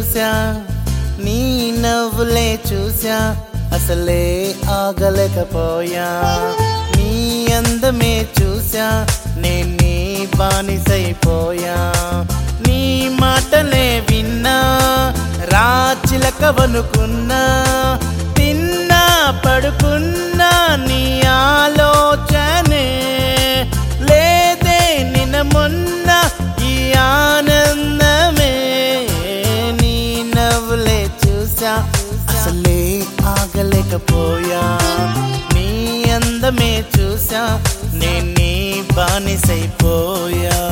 చూసా, నీ నవ్వులే చూసా, అసలే ఆగలేకపోయా. నీ అందమే చూసా, నేను నీ బానిసైపోయా. నీ మాటలే విన్నా, రాచిలకవనుకున్నా, తిన్నా పడుకున్నా నీ ఆలోచనే లేదే. నిన్న మొన్న ఈ ఆనందమే, నీ నవ్వులే చూసా, అసలే ఆగలేకపోయా. నీ అందమే చూసా, నేను నీ బానిసైపోయా.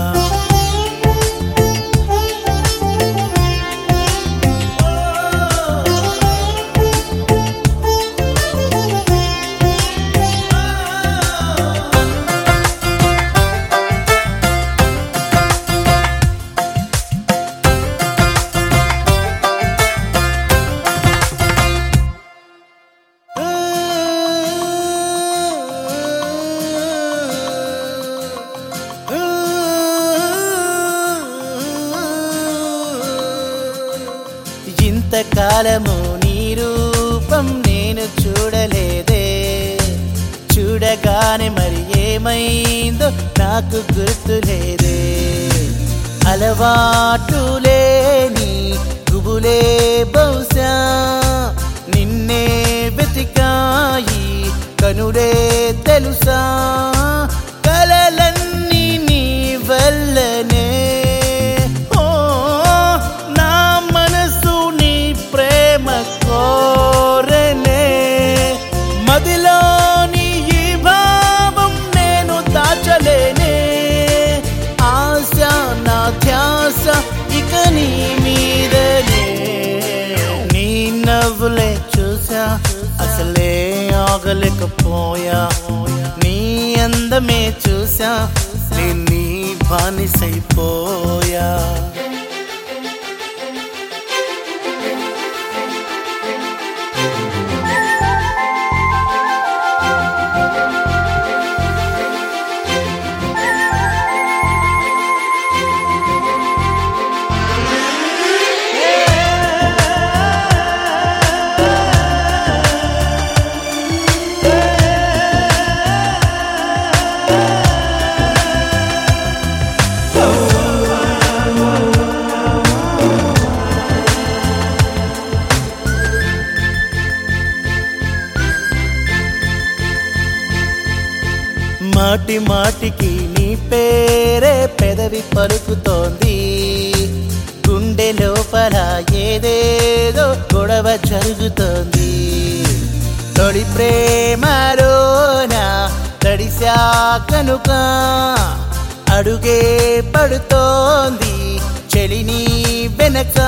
ఇంతకాలము నీ రూపం నేను చూడలేదే, చూడగానే మరి ఏమైందో నాకు గుర్తులేదే. అలవాటులేని గుబులే బహుశా నిన్నే వెతికాయి కనులే తెలుసా. కలలన్నీ నీ వల్లనే, మదిలోని ఈ భావం నేను దాచలేనే. ఆశ నా ధ్యాస ఇక నీ మీదనే. నీ నవ్వులే చూసా, అసలే ఆగలేకపోయా. నీ అందమే చూసా, నేను నీ బానిసైపోయా. మాటి మాటికి నీ పేరే పెదవి పలుకుతోంది. గుండె లోపల ఏదేదో గొడవ జరుగుతోంది. తొడి ప్రేమలోనా తడిసా కనుక అడుగే పడుతోంది చెలిని వెనక.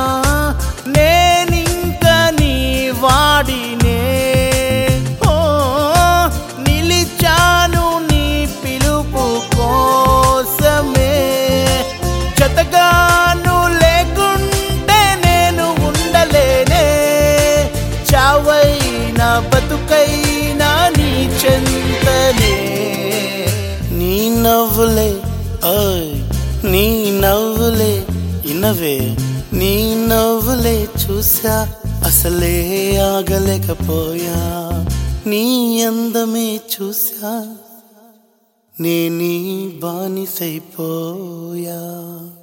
నేనింక నీ వాడినే, నిలిచాను నీ పిలుపు కోసమే. జతగాను లేకుంటే నేను ఉండలేనే. చావైనా బతుకైనా నీ చెంతనే. నీ నవ్వులే నీ నవ్వులే ఇనవే. నీ నవ్వులే చూసా, అసలే ఆగలేకపోయా. నీ అందమే చూసా, నీ బానిసైపోయా.